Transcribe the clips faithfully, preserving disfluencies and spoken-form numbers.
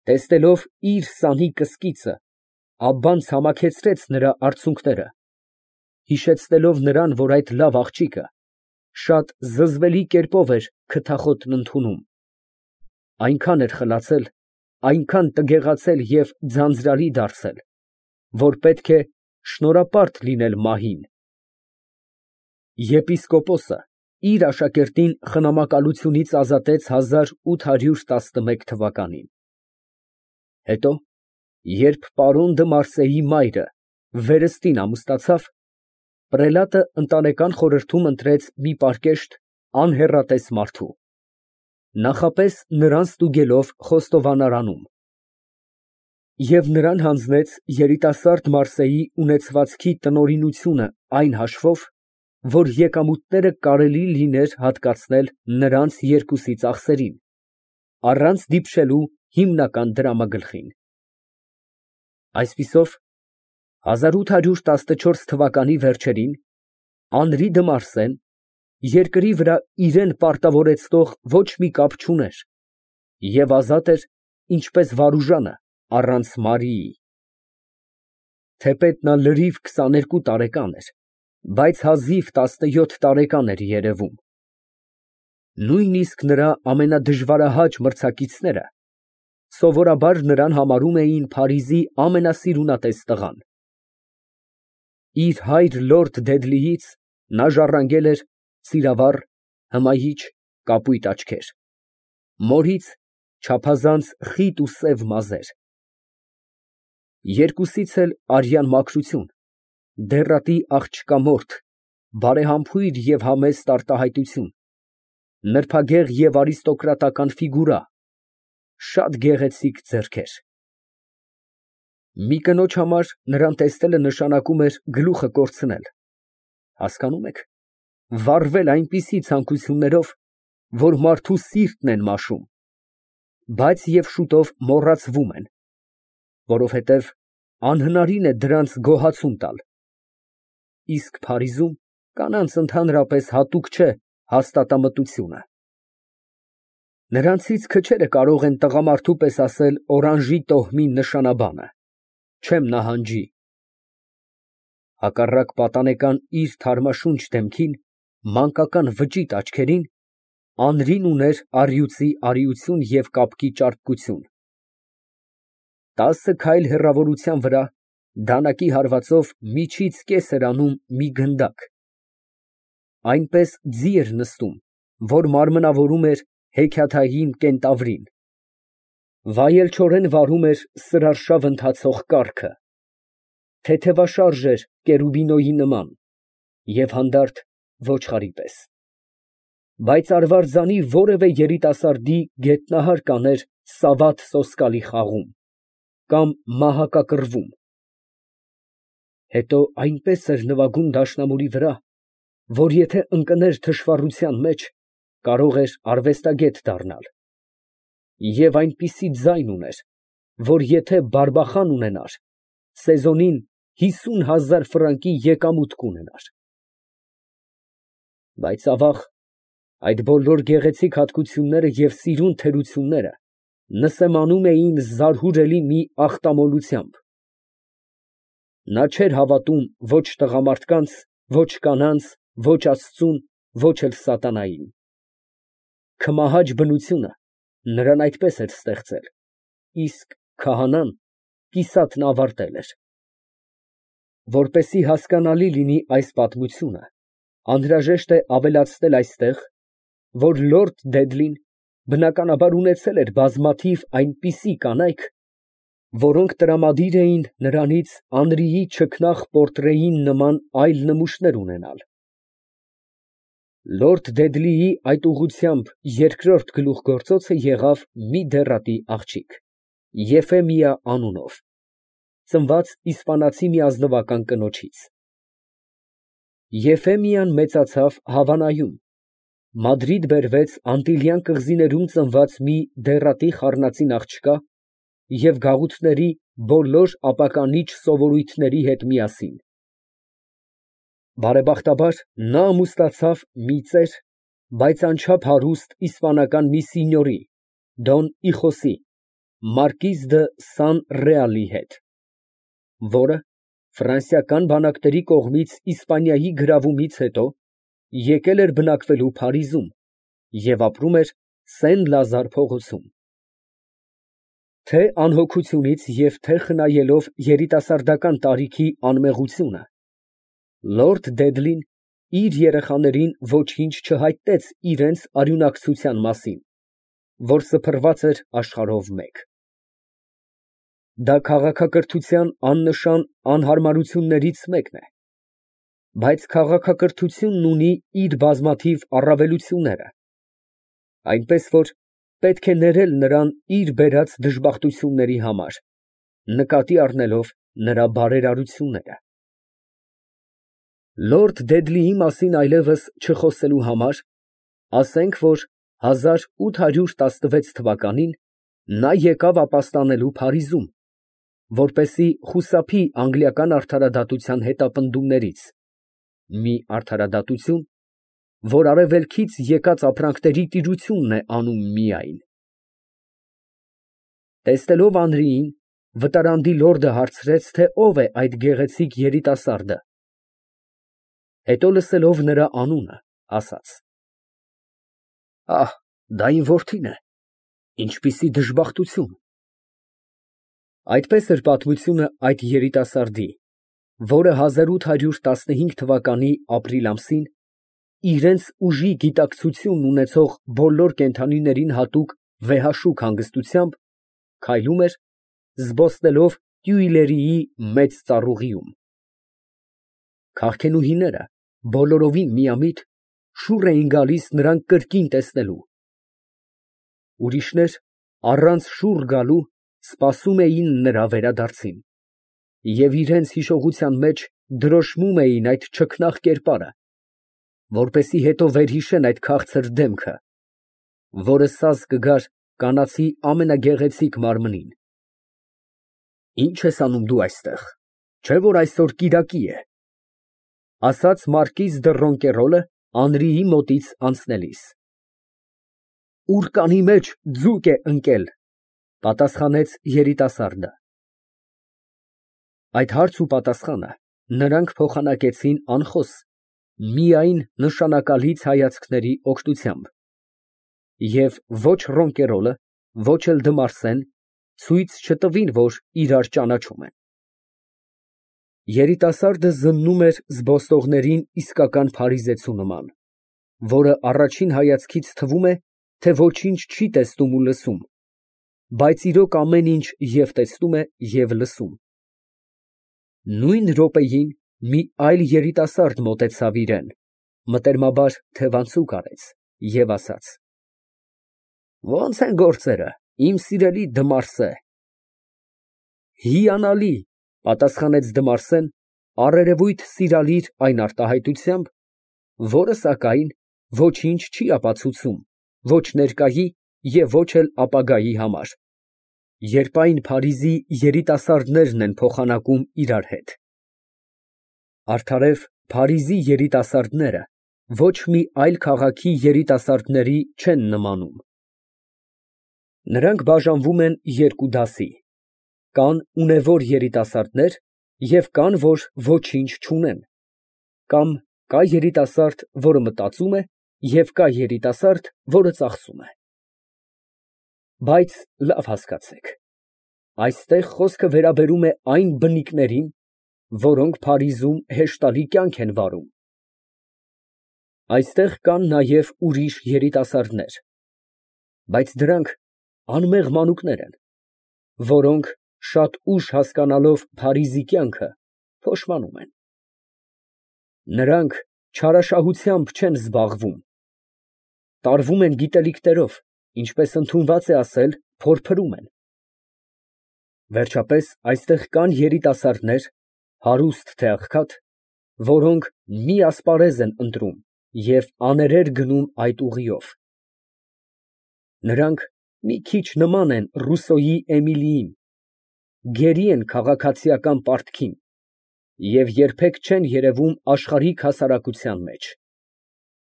Տեսնելով իր սանի կսկիծը, Աբբան ցամաքեցրեց նրա արցունքները, հիշեցնելով նրան, որ այդ լավ աղջիկը շատ զզվելի կերպով էր քթախոտն ընդունում, այնքան էր խլացել, այնքան տգեղացել և ձանձրալի դարձել, որ պետք է շնորհապարտ լինել մահին։ Եպիսկոպոսը իր աշակերտին խնամակալությունից ազատեց հազար ութ հարյուր տասնմեկ թվականին։ Հետո, երբ պարոն դը Մարսեի մայրը Վերստին ամուսնացավ, պրելատը ընտանեկան խորհրդում ընտրեց մի պարկեշտ, անհեռատես մարդու, նախապես նրան ստուգելով խոստովանարանում, և նրան հանձնեց երիտասարդ Մարսեի ունեցվածքի տնօրինությունը այն հաշվով, որ եկամուտները կարելի լիներ հատկացնել նրանց երկուսի ծախսերին, առանց դիպչելու հիմնական դրամագլխին։ Այսպիսով, հազար ութ հարյուր տասնչորս թվականի վերջերին Անրի դը Մարսեն երկրի վրա իրան պարտավորեցնող ոչ մի կապ չուներ և ազատ էր, ինչպես Վարուժանը առանց Մարիի։ Թեպետ նա լրիվ քսաներկու տարեկան էր, բայց հազիվ տասնյոթ տարեկան էր երևում։ Նույնիսկ նրա ամենադժվարահաճ մրցակիցները սովորաբար նրան համարում էին Փարիզի ամենասիրունատես տղան։ Իր հայր լորդ Դեդլիից նա ժառանգել էր սիրավառ, հմայիչ, կապույտ աչքեր, մորից չափազանց խիտ ու սև մազեր։ Երկուսից էլ արյան մաքրություն, դեռատի աղջկամորթ, բարեհամբույր և համեստ արտահայտություն, նրբագեղ և արիստոկրատական ֆիգուրա, շատ գեղեցիկ ձեռքեր։ Մի կնոջ համար նրան տեսնելը նշանակում էր գլուխը կորցնել, հասկանո՞ւմ եք, վառվել այնպիսի ցանկություններով, որ մարդու սիրտն են մաշում, բայց և շուտով մոռացվում են, որովհետև անհնարին է դրանց գոհացում տալ, իսկ Փարիզում կանանց ընդհանրապես հատուկ չէ հաստատամտությունը։ Նրանցից քչերը կարող են տղամարդու պես ասել օրանժի տոհմի նշանաբանը, չեմ նահանջի։ Հակառակ պատանեկան իր թարմաշունչ դեմքին, մանկական վճիտ աչքերին, Անրին ուներ առյուծի արիություն և կապկի ճարպկություն։ Տասը քայլ հեռավորության վրա, դանակի հարվածով միջից կես էր անում մի գնդակ, այնպես ձի էր նստում, որ մարմնավորում էր հեքիաթային կենտավրին, վայելչորեն վարում էր սրարշավ ընթացող կառքը, թեթևաշարժ էր կերուբինոյի նման և հանդարտ ոչխարի պես, բայց արվարձանի որևէ երիտասարդի գետնահար կաներ սավաթ սոսկալի խաղում կամ մահակակռվում, հետո այնպես էր նվագում դաշնամուրի վրա, որ եթե ընկներ թշվառության մեջ, կարող էր արվեստագետ դառնալ, և այնպիսի ձայն ուներ, որ եթե բարբախան ունենար, սեզոնին հիսուն հազար ֆրանկի եկամուտ կունենար։ Բայց, ավաղ, այդ բոլոր գեղեցիկ հատկությունները և սիրուն թերությունները նսեմանում էին զարհուրելի մի ախտամոլությամբ. նա չէր հավատում ոչ տղամարդկանց, ոչ կանանց, ոչ Աստծուն, ոչ էլ սատանային։ Քմահաճ բնությունը նրան այդպես էր ստեղծել, իսկ քահանան կիսատն ավարտել էր։ Որպեսզի հասկանալի լինի այս պատմությունը, անհրաժեշտ է ավելացնել այստեղ, որ լորդ Դեդլին բնականաբար ունեցել էր բազմաթիվ այնպիսի կանայք, որոնք տրամադիր էին նրանից Անրիի չքնաղ պորտրեին նման այլ նմուշներ ունենալ։ Լորդ Դեդլիի այդ ուղղությամբ երկրորդ գլուխգործոցը եղավ մի դեռատի աղջիկ, Եֆեմիա անունով, ծնված իսպանացի մի ազնվական կնոջից։ Եֆեմիան մեծացավ Հավանայում, Մադրիդ բերվեց Անտիլյան կղզիներում ծնված մի դեռատի խառնածին աղջկա և գաղութների բոլոր ապականիչ սովորույթների հետ միասին։ Բարեբախտաբար, նա ամուսնացավ մի ծեր, բայց անչափ հարուստ իսպանական մի սինյորի՝ Դոն Իխոսի, Մարկիզ դը Սան Ռեալի հետ, որը ֆրանսիական բանակների կողմից Իսպանիայի գրավումից հետո եկել էր բնակվելու Փարիզում և ապրում էր Սեն֊Լազար փողոցում։ Թե անհոգությունից և թե խնայելով երիտասարդական տարիքի անմեղությունը, լորդ Դեդլին իր երեխաներին ոչինչ չհայտեց իրենց արյունակցության մասին, որ սփռված էր աշխարհով մեկ։ Դա քաղաքակրթության աննշան անհարմարություններից մեկն է, բայց քաղաքակրթությունն ունի իր բազմաթիվ առավելությունները, այնպես որ պետք է ներել նրան իր բերած դժբախտությունների համար, նկատի առնելով նրա բարերարությունները։ Լորդ Դեդլիի մասին այլևս չխոսելու համար, ասենք, որ հազար ութ հարյուր տասնվեց թվականին նա եկավ ապաստանելու Փարիզում, որպեսզի խուսափի անգլիական արդարադատության հետապնդումներից, մի արդարադատություն, որ արևելքից եկած ապրանքների տիրությունն է անում միայն։ Տեսնելով Անրիին, վտարանդի լորդը հարցրեց, թե ով է այդ գեղեցիկ երիտասարդը, հետո լսելով նրա անունը, ասաց. Ահ, դա իմ որդին է, ինչպիսի դժբախտություն։ Այդպես էր պատմությունը այդ երիտասարդի, որը հազար ութ հարյուր տասնհինգ թվականի ապրիլ ամսին իրենց ուժի գիտակցությունն ունեցող բոլոր կենդանիներին հատուկ վեհաշուք հանգստությամբ քայլում էր, զբոսնելով Տյուիլերիի մեծ ծառուղիում։ Քաղքենուհիները բոլորովին միամիտ շուռ էին գալիս նրան կրկին տեսնելու։ Ուրիշներ առանց շուռ գալու սպասում էին նրա վերադարձին և իրենց հիշողության մեջ դրոշմում էին այդ չքնաղ կերպարը, որպեսզի հետո վերհիշեն այդ քաղցր դեմքը, որը սազ կգար կանացի ամենագեղեցիկ մարմնին։ Ի՞նչ ես անում դու այստեղ, չէ՞ որ այսօր կիրակի է, ֊ ասաց մարկիզ դը Ռոնկերոլը Անրիի մոտից անցնելիս։ Ուռկանի մեջ ձուկ է ընկել, ֊ պատասխանեց երիտասարդը։ Այդ հարց ու պատասխանը նրանք փոխանակեցին անխոս, միայն նշանակալից հայացքների օգնությամբ, և ոչ Ռոնկերոլը, ոչ էլ Դմարսեն ցույց չտվին, որ իրար ճանաչում են։ Երիտասարդը զննում էր զբոսնողներին իսկական փարիզեցու նման, որը առաջին հայացքից թվում է, թե ոչինչ չի տեսնում ու լսում, բայց իրոք ամեն ինչ և տեսնում է, և լսում։ Նույն րոպեին մի այլ երիտասարդ մոտեցավ իրան, մտերմաբար թևանցուկ արեց և ասաց. Ո՞նց են գործերը, իմ սիրելի Դմարսե։ Հիանալի, ֊ պատասխանեց Դմարսեն առերևույթ սիրալիր այն արտահայտությամբ, որը, սակայն, ոչինչ չի ապացուցում ոչ ներկայի և ոչ էլ ապագայի համար, երբ այն Փարիզի երիտասարդներն են փոխանակում իրար հետ։ Արդարև, Փարիզի երիտասարդները ոչ մի այլ քաղաքի երիտասարդների չեն նմանում։ Նրանք բաժանվում են երկու դասի. կան ունևոր երիտասարդներ և կան, որ ոչինչ չունեն, կամ կա երիտասարդ, որը մտածում է, և կա երիտասարդ, որը ծախսում է։ Բայց լավ հասկացեք, այստեղ խոսքը վերաբերում է այն բնիկներին, որոնք Փարիզում հեշտալի կյանք են վարում։ Այստեղ կան նաև ուրիշ երիտասարդներ, բայց դրանք անմեղ մանուկներ են, որոնք, շատ ուշ հասկանալով Փարիզի կյանքը, փոշմանում են։ Նրանք չարաշահությամբ չեն զբաղվում, տարվում են գիտելիքներով, ինչպես ընդունված է ասել, փորփրում են։ Վերջապես, այստեղ կան երիտասարդներ, հարուստ թե աղքատ, որոնք մի ասպարեզ են ընտրում և աներեր գնում այդ ուղիով։ Նրանք մի քիչ նման են Ռուսոյի Էմիլիին, գերի են քաղաքացիական պարտքին և երբեք չեն երևում աշխարհիկ հասարակության մեջ։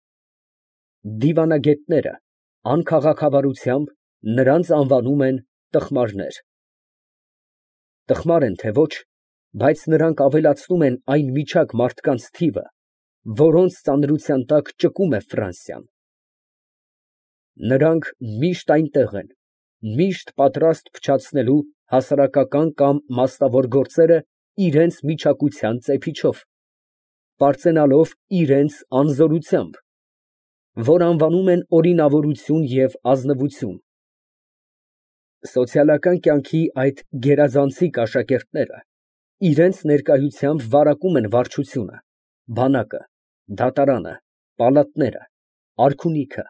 Դիվանագետները անքաղաքավարությամբ նրանց անվանում են տխմարներ։ Տխմար են թե ոչ, բայց նրանք ավելացնում են այն միջակ մարդկանց թիվը, որոնց ծանրության տակ ճկում է Ֆրանսիան։ Նրանք միշտ այնտեղ են, միշտ պատրաստ փչացնելու հասարակական կամ մասնավոր գործերը իրենց միջակության ծեփիչով, պարծենալով իրենց անզորությամբ, որ անվանում են օրինավորություն և ազնվություն։ Սոցիալական կյանքի այդ գերազանցիկ աշակերտները իրենց ներկայությամբ վարակում են վարչությունը, բանակը, դատարանը, պալատները, արքունիքը։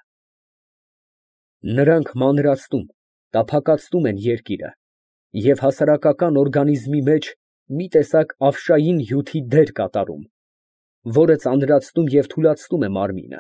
Նրանք մանրացնում, տափակացնում են երկիրը և հասարակական օրգանիզմի մեջ մի տեսակ ավշային հյութի դեր կատարում, որը ծանրացնում և թուլացնում է մարմինը։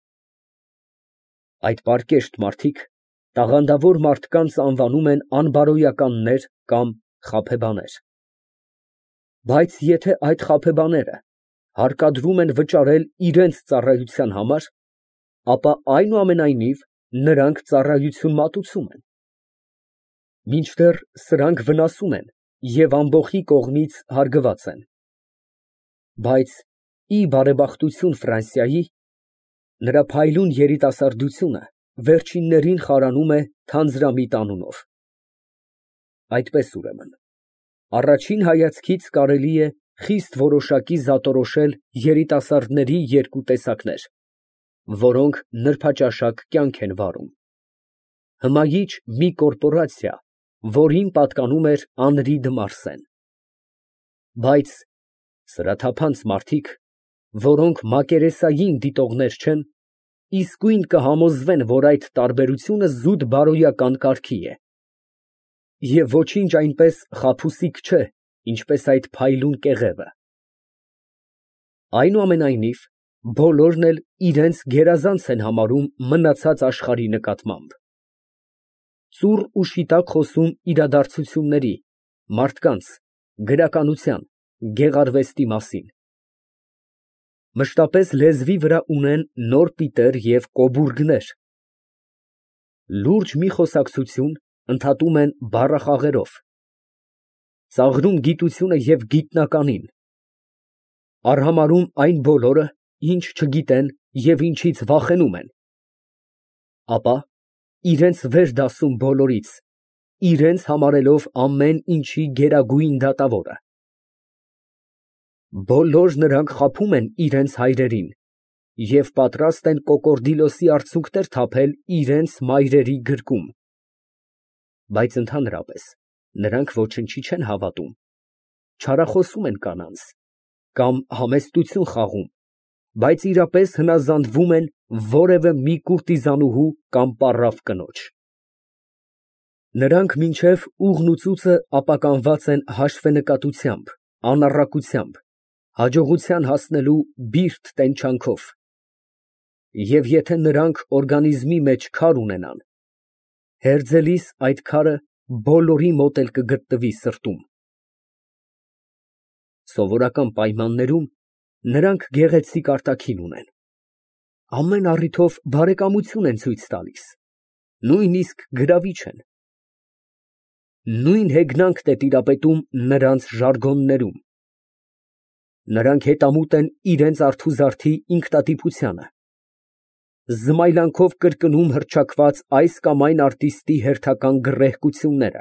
Այդ պարկեշտ մարդիկ տաղանդավոր մարդկանց անվանում են անբարոյականներ կամ խաբեբաներ։ Բայց եթե այդ խաբեբաները հարկադրում են վճարել իրենց ծառայության համար, ապա այնուամենայնիվ նրանք ծառայություն մատուցում են։ Մինչդեռ սրանք վնասում են և ամբոխի կողմից հարգված են։ Բայց, ի բարեբախտություն Ֆրանսիայի, նրա փայլուն երիտասարդությունը վերջիններին խարանում է թանձրամիտ անունով։ Այդպես, ուրեմն, առաջին հայացքից կարելի է խիստ որոշակի զատորոշել երիտասարդների երկու տեսակներ, որոնք նրբաճաշակ կյանք են վարում. հմայիչ մի կորպորացիա, որին պատկանում էր Անրի դը Մարսեն։ Բայց սրաթափանց մարդիկ, որոնք մակերեսային դիտողներ չեն, իսկույն կհամոզվեն, որ այդ տարբերությունը զուտ բարոյական կարգի է, և ոչինչ այնպես խաբուսիկ չէ, ինչպես այդ փայլուն կեղևը։ Այնուամենայնիվ, բոլորն էլ իրենց գերազանց են համարում մնացած աշխարհի նկատմամբ։ Ծուռ ու շիտակ խոսում իրադարձությունների, մարդկանց, գրականության, գեղարվեստի մասին։ Մշտապես լեզվի վրա ունեն նոր պիտեր և կոբուրգներ։ Լուրջ մի խոսակցություն ընդհատում են բառախաղերով, ծաղրում գիտությունը և գիտնականին, արհամարհում այն բոլորը, ինչ չգիտեն և ինչից վախենում են, ապա իրենց վեր դասում բոլորից, իրենց համարելով ամեն ինչի գերագույն դատավորը։ Բոլոր նրանք խաբում են իրենց հայրերին և պատրաստ են կոկորդիլոսի արցունքներ թափել իրենց մայրերի գրկում, բայց ընդհանրապես նրանք ոչնչի չեն հավատում, չարախոսում են կանանց, կամ համեստություն խաղում, բայց իրապես հնազանդվում են որևէ մի կուրտիզանուհու կամ պառավ կնոջ։ Նրանք մինչև ուղն ու ծուծը ապականված են հաշվենկատությամբ, անառակությամբ, հաջողության հասնելու բիրտ տենչանքով, և եթե նրանք օրգանիզմի մեջ քար ունենան, հերձելիս այդ քարը բոլորի մոտ էլ կգտնվի սրտում։ Սովորական պայմաններում նրանք գեղեցիկ արտաքին ունեն, ամեն առիթով բարեկամություն են ցույց տալիս, նույնիսկ գրավիչ են։ Նույն հեգնանքն է տիրապետում նրանց ժարգոններում։ Նրանք հետամուտ են իրենց արթուզարդի ինքնատիպությանը, զմայլանքով կրկնում հռչակված այս կամ այն արտիստի հերթական գռեհկությունները,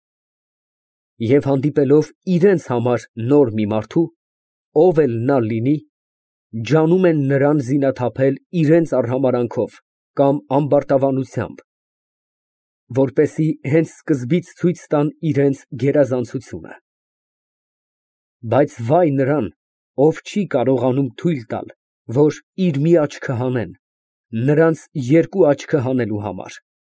և հանդիպելով իրենց համար նոր մի մարդու, ով էլ նա լինի, ջանում են նրան զինաթափել իրենց արհամարհանքով կամ ամբարտավանությամբ, որպեսզի հենց սկզբից ցույց տան իրենց գերազանցությունը։ Բայց վայ նրան, ով չի կարողանում թույլ տալ, որ իր մի աչքը հանեն նրանց երկու աչքը հանելու համար։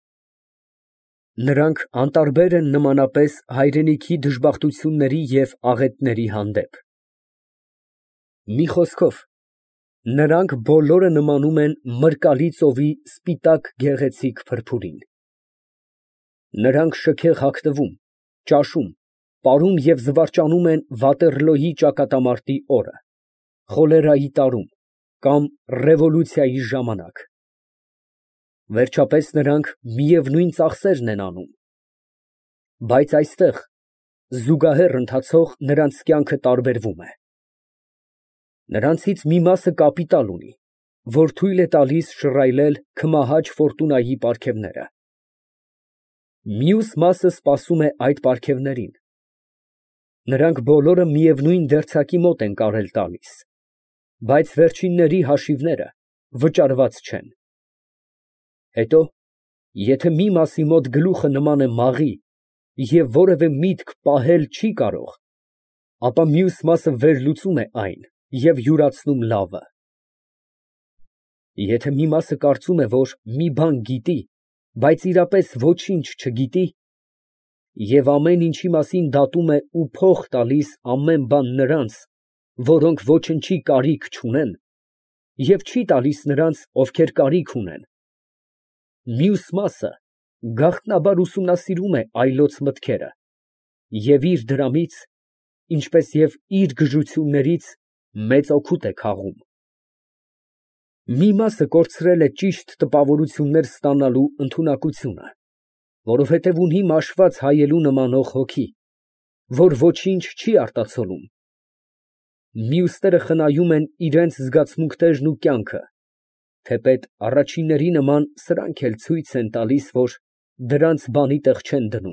Նրանք անտարբեր են նմանապես հայրենիքի դժբախտությունների և աղետների հանդեպ։ Մի խոսքով, նրանք բոլորը նմանում են մրկալի ծովի սպիտակ գեղեցիկ փրփուրին։ Նրանք շքեղ հագնվում, ճաշում, պարում և զվարճանում են Վատերլոյի ճակատամարտի օրը, խոլերայի տարում կամ ռևոլյուցիայի ժամանակ։ Վերջապես նրանք միևնույն ծախսերն են անում։ Բայց այստեղ զուգահեռ ընթացող նրանց կյանքը տարբերվում է։ Նրանցից մի մասը կապիտալ ունի, որ թույլ է տալիս շռայլել քմահաճ ֆորտունայի պարգևները։ Մյուս մասը սպասում է այդ պարգևներին։ Նրանք բոլորը միևնույն դերձակի մոտ են կարել տալիս, բայց վերջինների հաշիվները վճարված չեն։ Հետո, եթե մի մասի մոտ գլուխը նման է մաղի և որևէ միտք պահել չի կարող, ապա մյուս մասը վերլուծում է այն և յուրացնում լավը։ Եթե մի մասը կարծում է, որ մի բան գիտի, բայց իրապես ոչինչ չգիտի, և ամեն ինչի մասին դատում է ու փող տալիս ամեն բան նրանց, որոնք ոչնչի կարիք չունեն, և չի տալիս նրանց, ովքեր կարիք ունեն, մյուս մասը գաղտնաբար ուսումնասիրում է այլոց մտքերը և իր դրամից, ինչպես և իր գժություններից, մեծ օգուտ է քաղում։ Մի մասը կորցրել է ճիշտ տպավորություններ ստանալու ընդունակությունը, որովհետև ունի մաշված հայելու նմանող հոգի, որ ոչինչ չի արտացոլում։ Մյուսները խնայում են իրենց զգացմունքներն ու կյանքը, թեպետ առաջինների նման սրանք էլ ցույց են տալիս, որ դրանց բանի տեղ չեն դնում։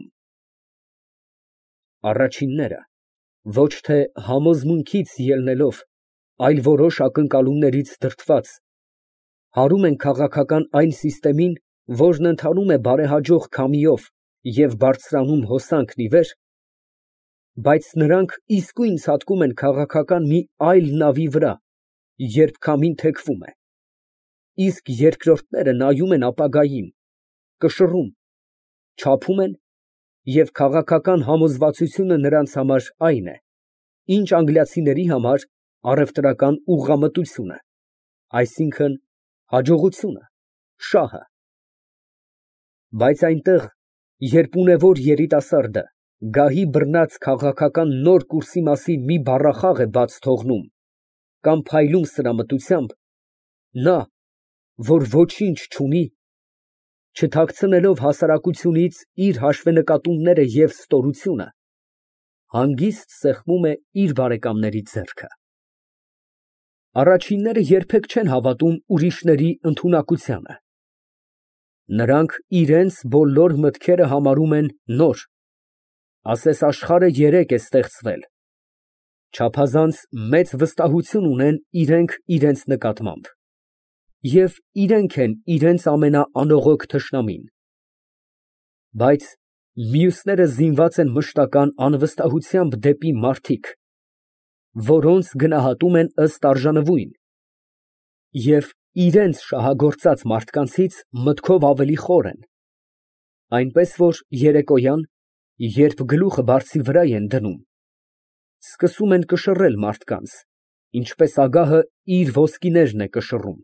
Առաջինները ոչ թե համոզմունքից ելնելով, այլ որոշ ակնկալումներից դրդված, հարում են քաղաքական այն սիստեմին, որն ընթանում է բարեհաջող քամիով և բարձրանում հոսանքն ի վեր, բայց նրանք իսկույն ցատկում են քաղաքական մի այլ նավի վրա, երբ քամին թեքվում է, իսկ երկրորդները նայում են ապագային, կշռում, չափում են, և քաղաքական համոզվածությունը նրանց համար այն է, ինչ անգլիացիների համար առևտրական ուղղամտությունը, այսինքն՝ հաջողությունը, շահը։ Բայց այնտեղ, երբ ունևոր երիտասարդը գահի բռնած քաղաքական նոր կուրսի մասին մի բառախաղ է բաց թողնում կամ փայլում սրամտությամբ, նա, որ ոչինչ չունի, չթաքցնելով հասարակությունից իր հաշվենկատումները և ստորությունը, հանգիստ սեղմում է իր բարեկամների ձեռքը։ Առաջինները երբեք չեն հավատում ուրիշների ընդունակությանը։ Նրանք իրենց բոլոր մտքերը համարում են նոր, ասես աշխարհը երեկ է ստեղծվել, չափազանց մեծ վստահություն ունեն իրենք իրենց նկատմամբ և իրենք են իրենց ամենաանողոք թշնամին։ Բայց մյուսները զինված են մշտական անվստահությամբ դեպի մարդիկ, որոնց գնահատում են ըստ արժանվույն, և իրենց շահագործած մարդկանցից մտքով ավելի խոր են, այնպես որ երեկոյան, երբ գլուխը բարձի վրա են դնում, սկսում են կշռել մարդկանց, ինչպես ագահը իր ոսկիներն է կշռում։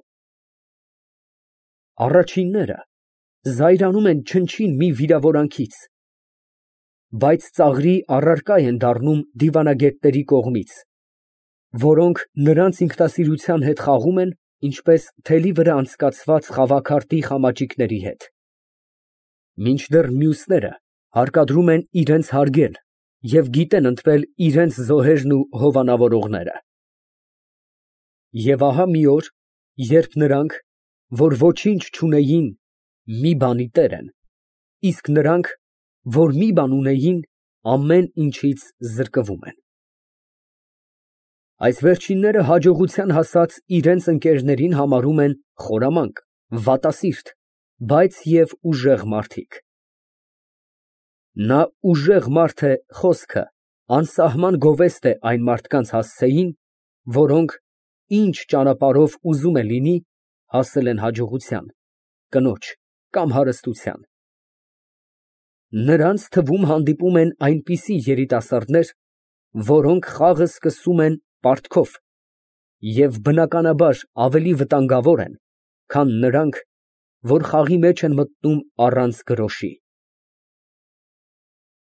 Առաջինները զայրանում են չնչին մի վիրավորանքից, բայց ծաղրի առարկա են դառնում դիվանագետների կողմից, որոնք նրանց ինքնասիրության հետ խաղում են, ինչպես թելի վրա անցկացված խաղաքարտի խամաճիկների հետ, մինչդեռ մյուսները հարկադրում են իրենց հարգել և գիտեն ընտրել իրենց զոհերն ու հովանավորողները։ Եվ ահա մի օր, երբ նրանք, որ ոչինչ չունեին, մի բանի տեր են, իսկ նրանք, որ մի բան ունեին, ամեն ինչից զրկվում են։ Այս վերջինները հաջողության հասած իրենց ընկերներին համարում են խորամանկ, վատասիրտ, բայց և ուժեղ մարդիկ։ Նա ուժեղ մարդ է խոսքը, անսահման գովեստ է այն մարդկանց հասցեին, որոնք, ինչ ճանապարհով ուզում է լինի, հասել են հաջողության, կնոջ կամ հարստության։ Նրանց թվում հանդիպում են այնպիսի երիտասարդներ, որոնք խաղը սկսում են պարտքով և բնականաբար ավելի վտանգավոր են, քան նրանք, որ խաղի մեջ են մտնում առանց գրոշի։